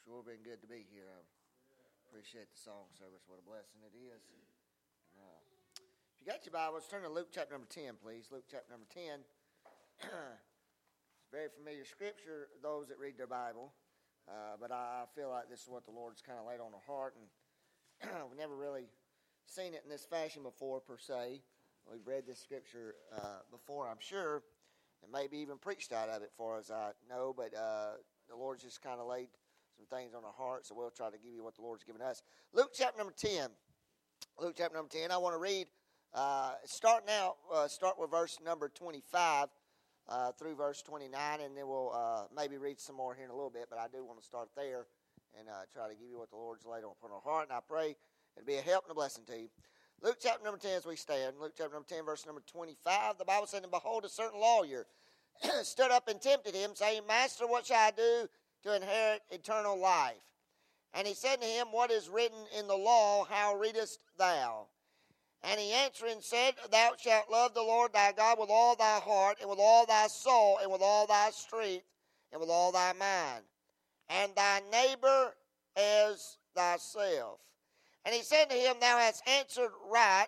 Sure been good to be here. I appreciate the song service. What a blessing it is. If you got your Bibles, turn to Luke chapter number 10, please. Luke chapter number 10. It's a very familiar scripture, those that read their Bible. But I feel like this is what the Lord's kind of laid on our heart. And we've never really seen it in this fashion before, per se. We've read this scripture before, I'm sure, and maybe even preached out of it for us, I know. But the Lord's just kind of laid some things on our heart, so we'll try to give you what the Lord's given us. Luke chapter number 10. Luke chapter number 10. I want to read, start with verse number 25 through verse 29, and then we'll maybe read some more here in a little bit, but I do want to start there and try to give you what the Lord's laid upon our heart, and I pray it'll be a help and a blessing to you. Luke chapter number 10 as we stand. Luke chapter number 10, verse number 25. The Bible said, "And behold, a certain lawyer stood up and tempted him, saying, Master, what shall I do to inherit eternal life? And he said to him, What is written in the law, how readest thou? And he answering said, Thou shalt love the Lord thy God with all thy heart, and with all thy soul, and with all thy strength, and with all thy mind, and thy neighbor as thyself. And he said to him, Thou hast answered right,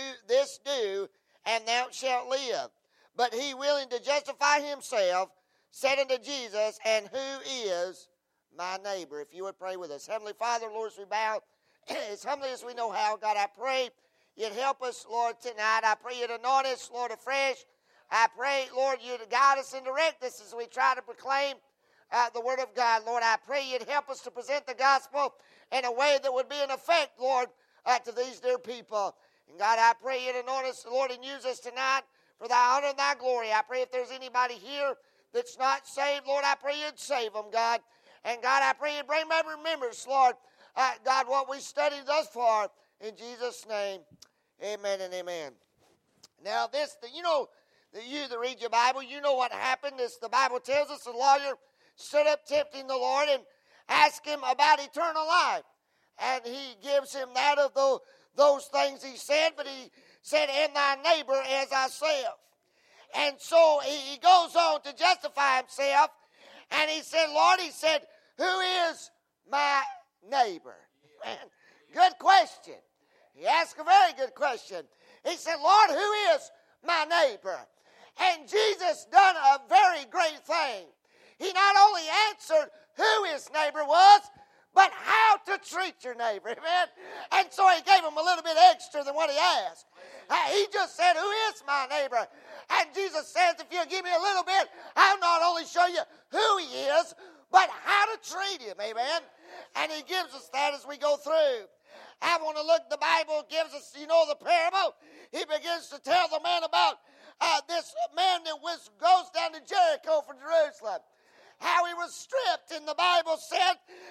do, and thou shalt live. But he, willing to justify himself, said unto Jesus, And who is my neighbor?" If you would pray with us. Heavenly Father, Lord, as we bow, as humbly as we know how, God, I pray you'd help us, Lord, tonight. I pray you'd anoint us, Lord, afresh. I pray, Lord, you'd guide us and direct us as we try to proclaim the Word of God. Lord, I pray you'd help us to present the gospel in a way that would be an effect, Lord, to these dear people. And God, I pray you'd anoint us, Lord, and use us tonight for thy honor and thy glory. I pray if there's anybody here that's not saved, Lord, I pray you'd save them, God. And God, I pray you'd bring back remembrance, Lord, God, what we studied thus far. In Jesus' name, amen and amen. Now, you that read your Bible, you know what happened. The Bible tells us the lawyer stood up tempting the Lord and asked him about eternal life. And he gives him that of those things he said, but he said, And thy neighbor as thyself. And so he goes on to justify himself, and he said, Lord, who is my neighbor? Man, good question. He asked a very good question. He said, Lord, who is my neighbor? And Jesus done a very great thing. He not only answered who his neighbor was, but how to treat your neighbor. Amen. And so he gave him a little bit extra than what he asked. He just said, Who is my neighbor? And Jesus says, if you'll give me a little bit, I'll not only show you who he is, but how to treat him. Amen. And he gives us that as we go through. I want to look, the Bible gives us, the parable. He begins to tell the man about this man that goes down to Jericho from Jerusalem. How he was stripped, and the Bible said,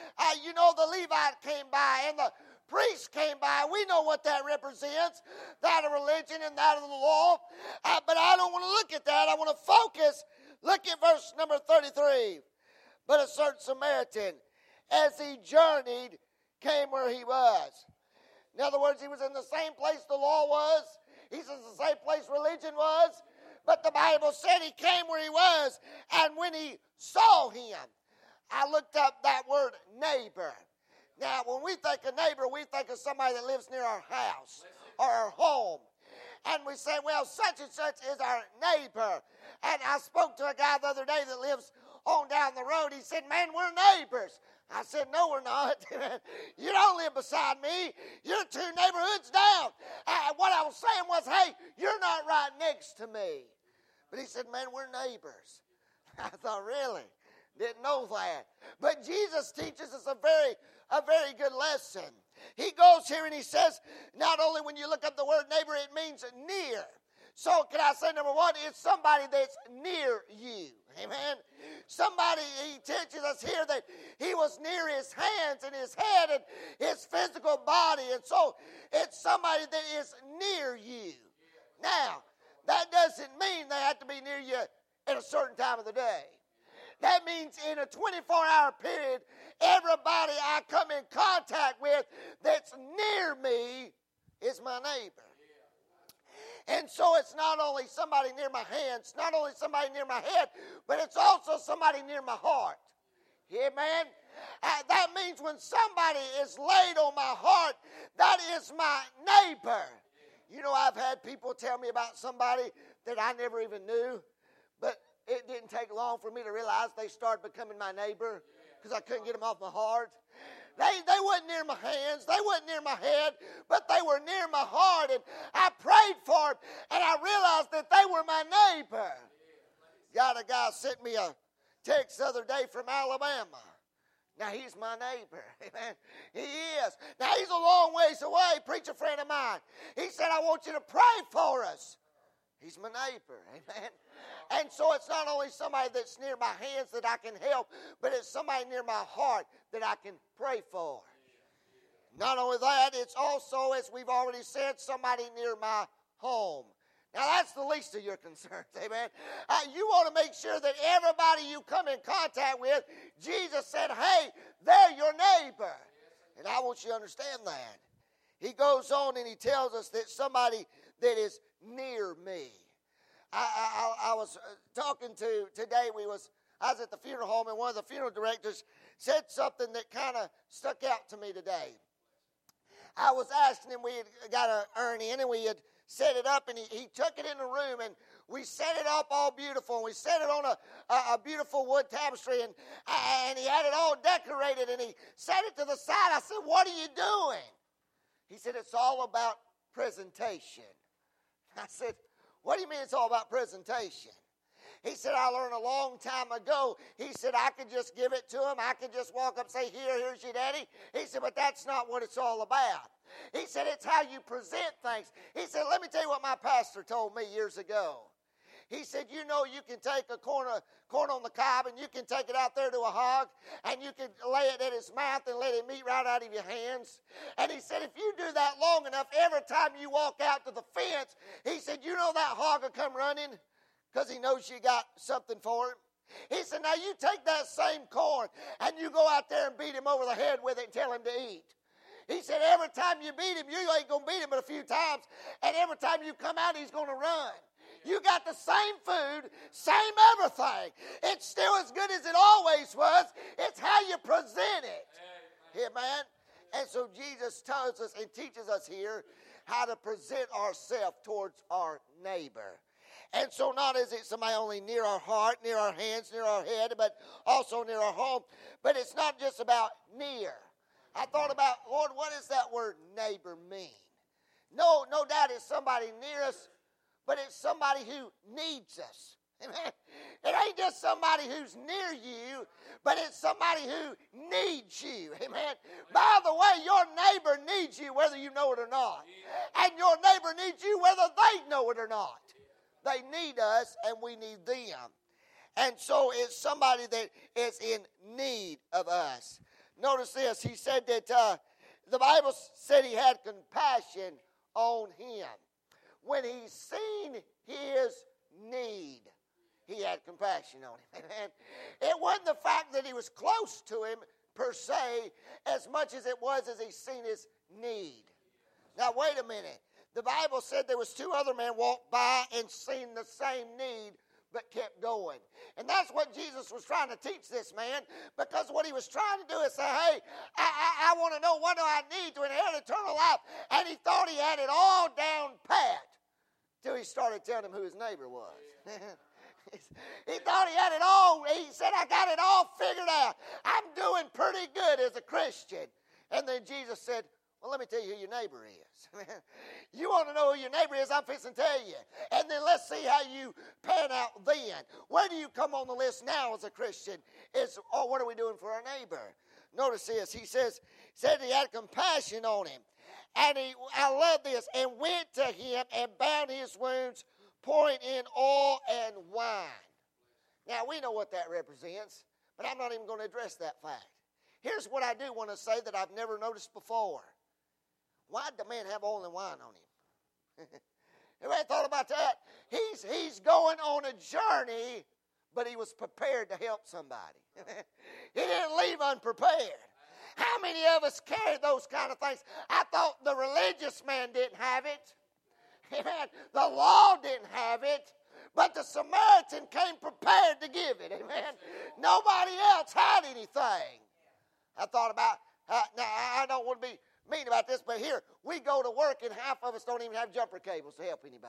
the Levite came by, and the priest came by. We know what that represents, that of religion and that of the law. But I don't want to look at that. I want to focus. Look at verse number 33. But a certain Samaritan, as he journeyed, came where he was. In other words, he was in the same place the law was. He's in the same place religion was. But the Bible said he came where he was, and when he saw him, I looked up that word neighbor. Now, when we think of neighbor, we think of somebody that lives near our house or our home. And we say, well, such and such is our neighbor. And I spoke to a guy the other day that lives on down the road. He said, man, we're neighbors. I said, no, we're not. You don't live beside me. You're 2 neighborhoods down. What I was saying was, hey, you're not right next to me. But he said, man, we're neighbors. I thought, really? Didn't know that. But Jesus teaches us a very good lesson. He goes here and he says, not only when you look up the word neighbor, it means near. So can I say, number one, it's somebody that's near you. Amen. Somebody, he teaches us here that he was near his hands and his head and his physical body. And so it's somebody that is near you. Now, that doesn't mean they have to be near you at a certain time of the day. That means in a 24-hour period, everybody I come in contact with that's near me is my neighbor. And so it's not only somebody near my hands, not only somebody near my head, but it's also somebody near my heart. Amen? That means means when somebody is laid on my heart, that is my neighbor. You know, I've had people tell me about somebody that I never even knew, but it didn't take long for me to realize they started becoming my neighbor because I couldn't get them off my heart. They wasn't near my hands. They wasn't near my head, but they were near my heart. And I prayed for them, and I realized that they were my neighbor. Got a guy sent me a text the other day from Alabama. Now, he's my neighbor. Amen. He is. Now, he's a long ways away, preacher friend of mine. He said, I want you to pray for us. He's my neighbor. Amen. And so it's not only somebody that's near my hands that I can help, but it's somebody near my heart that I can pray for. Not only that, it's also, as we've already said, somebody near my home. Now, that's the least of your concerns, amen. You want to make sure that everybody you come in contact with, Jesus said, hey, they're your neighbor. And I want you to understand that. He goes on and he tells us that somebody that is near me. I was talking to today. I was at the funeral home, and one of the funeral directors said something that kind of stuck out to me today. I was asking him, we had got an urn in, and we had set it up, and he took it in the room, and we set it up all beautiful, and we set it on a beautiful wood tapestry, and he had it all decorated, and he set it to the side. I said, what are you doing? He said, it's all about presentation. I said, what do you mean it's all about presentation? He said, I learned a long time ago. He said, I could just give it to him. I could just walk up and say, here's your daddy. He said, but that's not what it's all about. He said, it's how you present things. He said, let me tell you what my pastor told me years ago. He said, you know, you can take a corn on the cob and you can take it out there to a hog and you can lay it at his mouth and let him eat right out of your hands. And he said, if you do that long enough, every time you walk out to the fence, he said, you know that hog will come running because he knows you got something for him. He said, now you take that same corn and you go out there and beat him over the head with it and tell him to eat. He said, every time you beat him, you ain't going to beat him but a few times. And every time you come out, he's going to run. You got the same food, same everything. It's still as good as it always was. It's how you present it. Amen. And so Jesus tells us and teaches us here how to present ourselves towards our neighbor. And so not is it somebody only near our heart, near our hands, near our head, but also near our home. But it's not just about near. I thought about, Lord, what does that word neighbor mean? No doubt it's somebody near us, but it's somebody who needs us. Amen. It ain't just somebody who's near you, but it's somebody who needs you. Amen. By the way, your neighbor needs you whether you know it or not. And your neighbor needs you whether they know it or not. They need us and we need them. And so it's somebody that is in need of us. Notice this. He said that the Bible said he had compassion on him. When he seen his need, he had compassion on him. Amen. It wasn't the fact that he was close to him per se as much as it was as he seen his need. Now wait a minute. The Bible said there was two other men walked by and seen the same need but kept going. And that's what Jesus was trying to teach this man, because what he was trying to do is say, hey, I want to know what do I need to inherit eternal life. And he thought he had it all down pat till he started telling him who his neighbor was. He thought he had it all. He said, I got it all figured out. I'm doing pretty good as a Christian. And then Jesus said, well, let me tell you who your neighbor is. You want to know who your neighbor is? I'm fixing to tell you. And then let's see how you pan out then. Where do you come on the list now as a Christian? What are we doing for our neighbor? Notice this. He said he had compassion on him. And I love this. And went to him and bound his wounds, pouring in oil and wine. Now, we know what that represents, but I'm not even going to address that fact. Here's what I do want to say that I've never noticed before. Why did the man have oil and wine on him? Anybody thought about that? He's going on a journey, but he was prepared to help somebody. He didn't leave unprepared. How many of us carry those kind of things? I thought the religious man didn't have it. Amen. The law didn't have it. But the Samaritan came prepared to give it. Amen. Nobody else had anything. I thought about, now I don't want to be mean about this, but here, we go to work and half of us don't even have jumper cables to help anybody.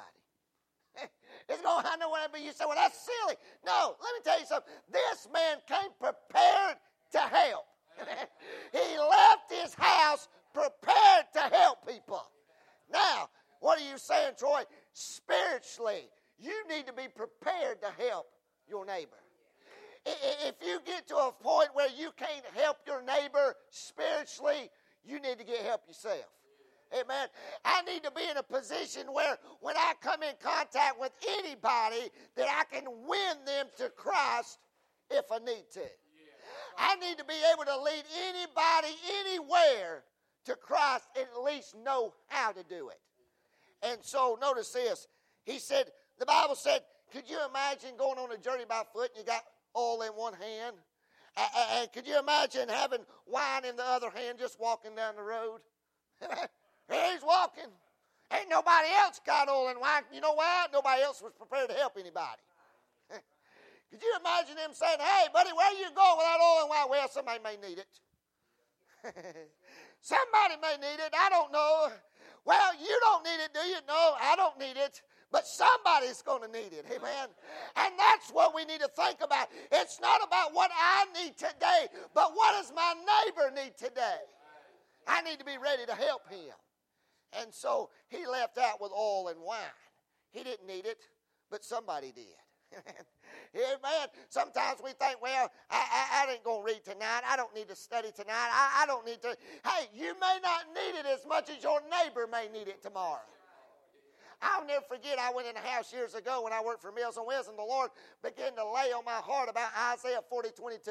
I know what I mean. You say, well, that's silly. No, let me tell you something. This man came prepared to help. He left his house prepared to help people. Now, what are you saying, Troy? Spiritually, you need to be prepared to help your neighbor. If you get to a point where you can't help your neighbor spiritually, you need to get help yourself. Amen. I need to be in a position where when I come in contact with anybody that I can win them to Christ if I need to. I need to be able to lead anybody anywhere to Christ and at least know how to do it. And so notice this. He said, the Bible said, could you imagine going on a journey by foot and you got oil in one hand? And could you imagine having wine in the other hand just walking down the road? He's walking. Ain't nobody else got oil and wine. You know why? Nobody else was prepared to help anybody. Could you imagine them saying, hey, buddy, where you going without oil and wine? Well, somebody may need it. Somebody may need it. I don't know. Well, you don't need it, do you? No, I don't need it. But somebody's going to need it. Amen. And that's what we need to think about. It's not about what I need today, but what does my neighbor need today? I need to be ready to help him. And so he left out with oil and wine. He didn't need it, but somebody did. Amen. Sometimes we think, well, I ain't going to read tonight. I don't need to study tonight. I don't need to. Hey, you may not need it as much as your neighbor may need it tomorrow. I'll never forget, I went in a house years ago when I worked for Meals on Wheels, and the Lord began to lay on my heart about Isaiah 40:22.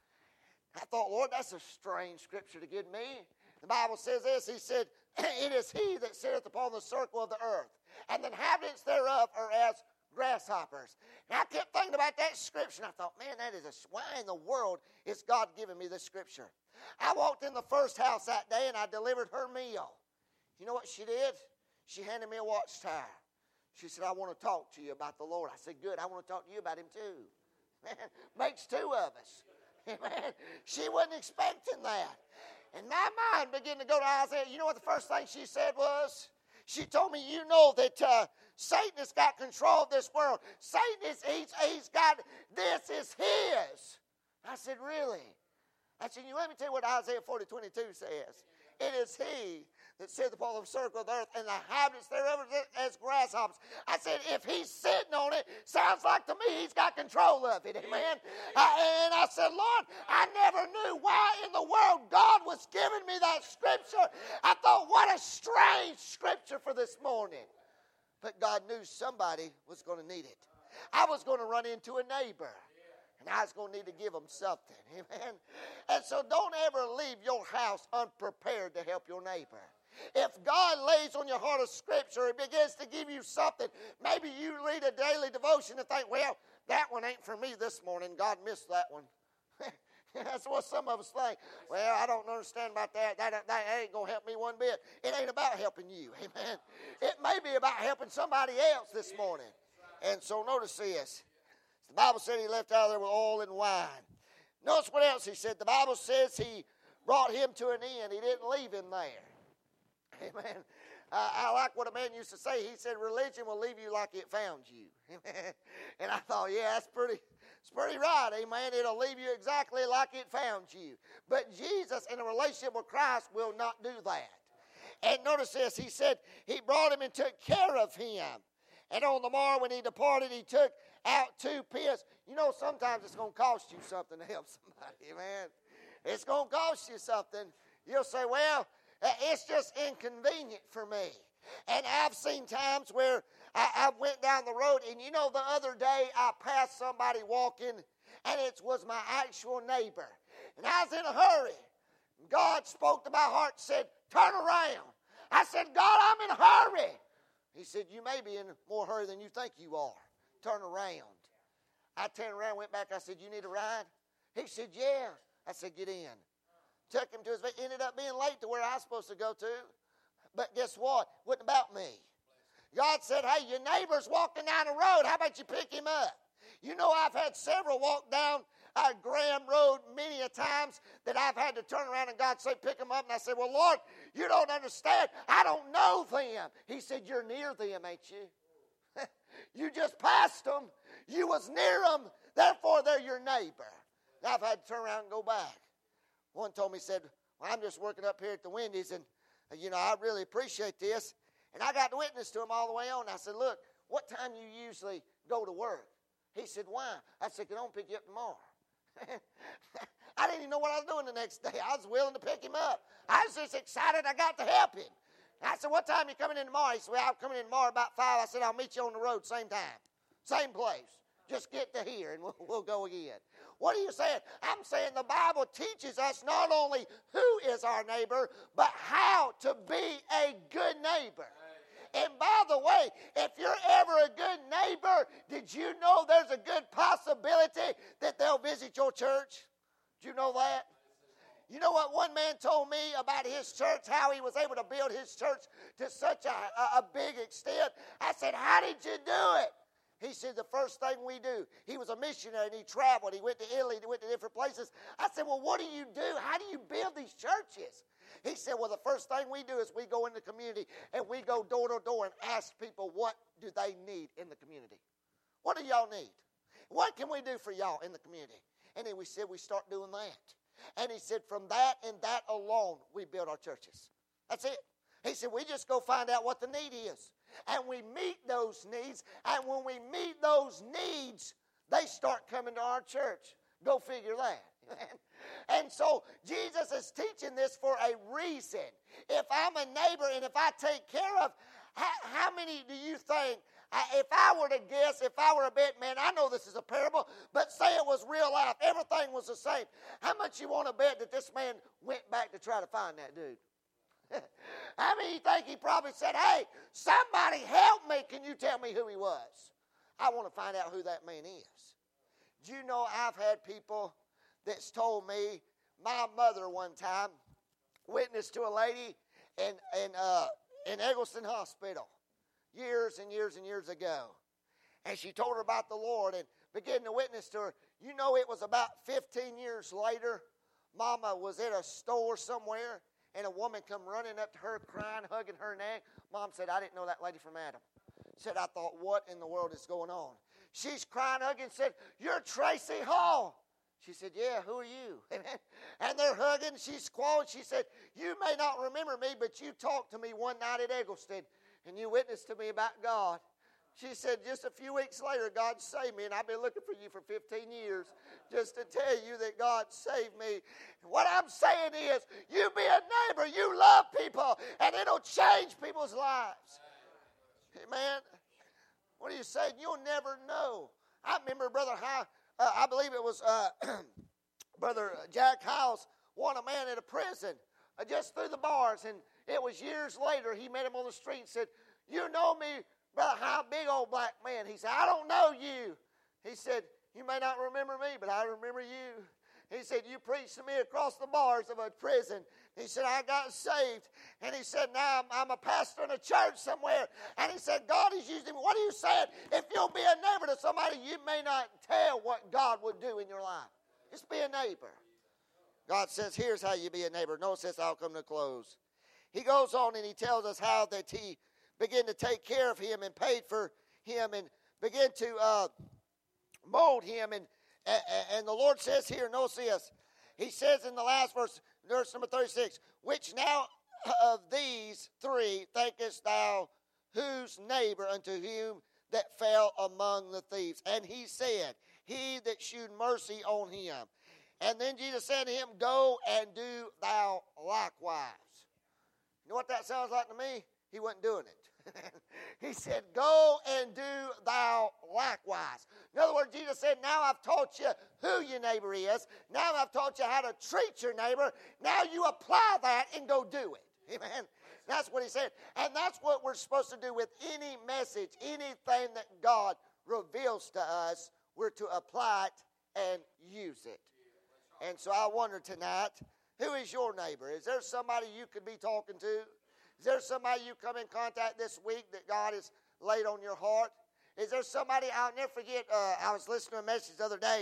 I thought, Lord, that's a strange scripture to give me. The Bible says this. He said, it is he that sitteth upon the circle of the earth, and the inhabitants thereof are as grasshoppers. And I kept thinking about that scripture, and I thought, man, why in the world is God giving me this scripture? I walked in the first house that day, and I delivered her meal. You know what she did? She handed me a watch tire. She said, I want to talk to you about the Lord. I said, good, I want to talk to you about him too. Man, makes two of us. Amen. She wasn't expecting that. And my mind began to go to Isaiah. You know what the first thing she said was? She told me, you know that Satan has got control of this world. Satan he's got, this is his. I said, really? I said, let me tell you what Isaiah 40:22 says. It is he that sitteth upon the circle of the earth, and the inhabitants thereof as grasshoppers. I said, if he's sitting on it, sounds like to me he's got control of it, amen? And I said, Lord, I never knew why in the world God was giving me that scripture. I thought, what a strange scripture for this morning. But God knew somebody was going to need it. I was going to run into a neighbor. And I was going to need to give them something. Amen. And so don't ever leave your house unprepared to help your neighbor. If God lays on your heart a scripture, it begins to give you something. Maybe you read a daily devotion and think, well, that one ain't for me this morning. God missed that one. That's what some of us think. Well, I don't understand about that. That ain't going to help me one bit. It ain't about helping you. Amen. It may be about helping somebody else this morning. And so notice this. The Bible said he left out of there with oil and wine. Notice what else he said. The Bible says he brought him to an inn. He didn't leave him there. Amen. I like what a man used to say. He said, religion will leave you like it found you. Amen. And I thought, yeah, it's pretty right. Amen. It'll leave you exactly like it found you. But Jesus, in a relationship with Christ, will not do that. And notice this. He said he brought him and took care of him. And on the morrow when he departed, he took out 2 pence. You know, sometimes it's going to cost you something to help somebody, man. It's going to cost you something. You'll say, well, it's just inconvenient for me. And I've seen times where I went down the road, and you know, the other day I passed somebody walking, and it was my actual neighbor. And I was in a hurry. God spoke to my heart and said, turn around. I said, God, I'm in a hurry. He said, you may be in more hurry than you think you are. Turn around. I turned around, went back. I said, you need a ride? He said, yeah. I said, get in. Took him to his, ended up being late to where I was supposed to go to. But guess what? Wasn't about me. God said, hey, your neighbor's walking down the road. How about you pick him up? You know, I've had several walk down Graham Road many a times that I've had to turn around and God say, pick them up. And I said, well, Lord, you don't understand. I don't know them. He said, you're near them, ain't you? You just passed them. You was near them. Therefore, they're your neighbor. Now, I've had to turn around and go back. One told me, said, well, I'm just working up here at the Wendy's, and, I really appreciate this. And I got to witness to him all the way on. I said, look, what time you usually go to work? He said, why? I said, can I pick you up tomorrow? I didn't even know what I was doing the next day. I was willing to pick him up. I was just excited I got to help him. And I said, what time are you coming in tomorrow? He said, well, I'm coming in tomorrow about 5. I said, I'll meet you on the road same time, same place. Just get to here and we'll go again. What are you saying? I'm saying the Bible teaches us not only who is our neighbor, but how to be a good neighbor. And by the way, if you're ever a good neighbor, did you know there's a good possibility that they'll visit your church? Did you know that? You know what one man told me about his church, how he was able to build his church to such a big extent? I said, how did you do it? He said, the first thing we do, he was a missionary and he traveled. He went to Italy, he went to different places. I said, well, what do you do? How do you build these churches? He said, well, the first thing we do is we go in the community and we go door to door and ask people what do they need in the community. What do y'all need? What can we do for y'all in the community? And then we said we start doing that. And he said from that and that alone, we build our churches. That's it. He said we just go find out what the need is. And we meet those needs. And when we meet those needs, they start coming to our church. Go figure that. And so Jesus is teaching this for a reason. If I'm a neighbor and if I take care of, how many do you think, if I were to guess, if I were a bet man, I know this is a parable, but say it was real life, everything was the same. How much you want to bet that this man went back to try to find that dude? How many you think he probably said, hey, somebody help me, can you tell me who he was? I want to find out who that man is. Do you know I've had people that's told me, my mother one time witnessed to a lady in Eggleston Hospital years and years and years ago. And she told her about the Lord and began to witness to her. You know, it was about 15 years later, Mama was at a store somewhere, and a woman come running up to her, crying, hugging her neck. Mom said, I didn't know that lady from Adam. Said, I thought, what in the world is going on? She's crying, hugging, said, you're Tracy Hall. She said, yeah, who are you? And they're hugging. She's squalling. She said, you may not remember me, but you talked to me one night at Eggleston, and you witnessed to me about God. She said, just a few weeks later, God saved me, and I've been looking for you for 15 years just to tell you that God saved me. What I'm saying is, you be a neighbor, you love people, and it'll change people's lives. Amen. What are you saying? You'll never know. I remember Brother I believe it was Brother Jack Hiles won a man at a prison just through the bars, and it was years later he met him on the street and said, you know me, Brother Hile, big old black man. He said, I don't know you. He said, you may not remember me, but I remember you. He said, you preached to me across the bars of a prison. He said, I got saved. And he said, now I'm a pastor in a church somewhere. And he said, God is using me. What are you saying? If you'll be a neighbor to somebody, you may not tell what God would do in your life. Just be a neighbor. God says, here's how you be a neighbor. Notice this, I'll come to close. He goes on and he tells us how that he began to take care of him and paid for him and began to mold him. And the Lord says here, notice this. He says in the last verse number 36, which now of these three thinkest thou whose neighbor unto whom that fell among the thieves? And he said, he that shewed mercy on him. And then Jesus said to him, go and do thou likewise. You know what that sounds like to me? He wasn't doing it. He said, go and do thou likewise. In other words, Jesus said, now I've taught you who your neighbor is. Now I've taught you how to treat your neighbor. Now you apply that and go do it. Amen. That's what he said. And that's what we're supposed to do with any message, anything that God reveals to us. We're to apply it and use it. And so I wonder tonight, who is your neighbor? Is there somebody you could be talking to? Is there somebody you come in contact this week that God has laid on your heart? Is there somebody, I'll never forget, I was listening to a message the other day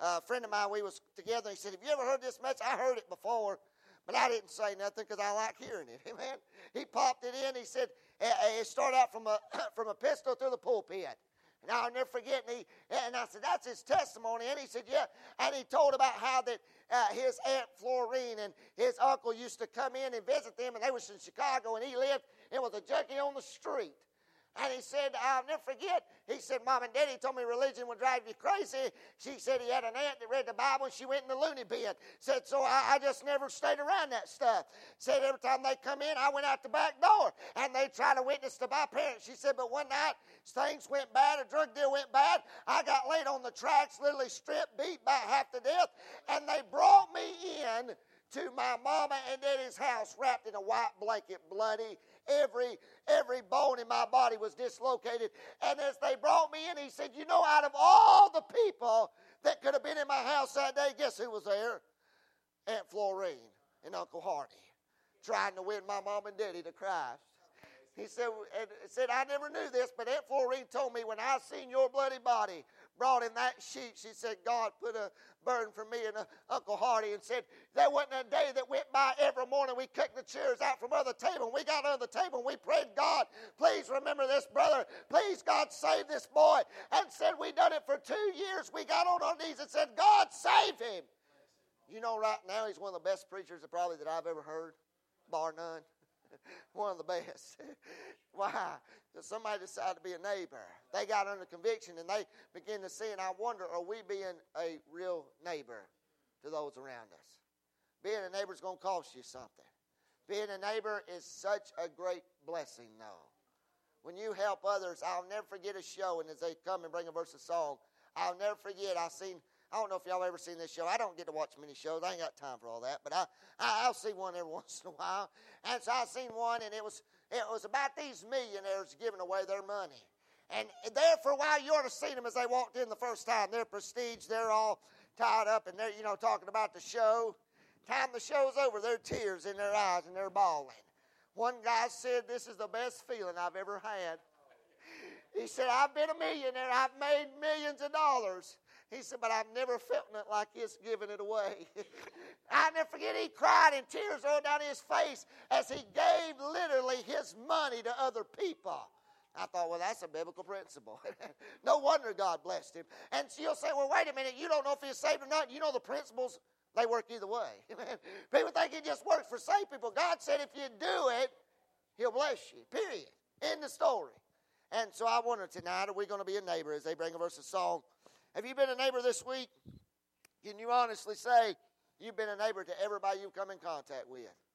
a friend of mine, we was together, and he said, have you ever heard this message? I heard it before, but I didn't say nothing because I like hearing it. Amen. He popped it in. He said, it started out from a pistol through the pulpit. And I'll never forget. And I said, that's his testimony. And he said, yeah. And he told about how that his Aunt Florine and his uncle used to come in and visit them. And they was in Chicago, and he lived and was a junkie on the street. And he said, I'll never forget, he said, Mom and Daddy told me religion would drive you crazy. She said he had an aunt that read the Bible, and she went in the loony bin. Said, so I just never stayed around that stuff. Said every time they come in, I went out the back door, and they tried to witness to my parents. She said, but one night, things went bad, a drug deal went bad. I got laid on the tracks, literally stripped, beat by half to death, and they brought me in to my mama and daddy's house wrapped in a white blanket, bloody. Every bone in my body was dislocated. And as they brought me in, he said, you know, out of all the people that could have been in my house that day, guess who was there? Aunt Florine and Uncle Hardy, trying to win my mom and daddy to Christ. He said, I never knew this, but Aunt Florine told me when I seen your bloody body brought in that sheet, she said, God put a burden for me and Uncle Hardy, and said, there wasn't a day that went by every morning we kicked the chairs out from under the table, and we got under the table, and we prayed, God, please remember this brother. Please, God, save this boy. And said, we done it for 2 years. We got on our knees and said, God, save him. You know, right now, he's one of the best preachers probably that I've ever heard, bar none. One of the best. Why? Because somebody decided to be a neighbor. They got under conviction, and they begin to see, and I wonder, are we being a real neighbor to those around us? Being a neighbor is going to cost you something. Being a neighbor is such a great blessing, though. When you help others, I'll never forget a show, and as they come and bring a verse of song, I'll never forget, I don't know if y'all ever seen this show. I don't get to watch many shows. I ain't got time for all that. But I'll see one every once in a while. And so I seen one, and it was about these millionaires giving away their money. And there for a while, you ought to see them as they walked in the first time. Their prestige, they're all tied up, and they're, talking about the show. Time the show's over, there are tears in their eyes, and they're bawling. One guy said, this is the best feeling I've ever had. He said, I've been a millionaire. I've made millions of dollars. He said, but I've never felt it like this, giving it away. I never forget, he cried and tears rolled down his face as he gave literally his money to other people. I thought, well, that's a biblical principle. No wonder God blessed him. And so you'll say, well, wait a minute, you don't know if he's saved or not. You know the principles, they work either way. People think it just works for saved people. God said if you do it, he'll bless you, period. End the story. And so I wonder tonight, are we going to be a neighbor as they bring a verse of song? Have you been a neighbor this week? Can you honestly say you've been a neighbor to everybody you've come in contact with?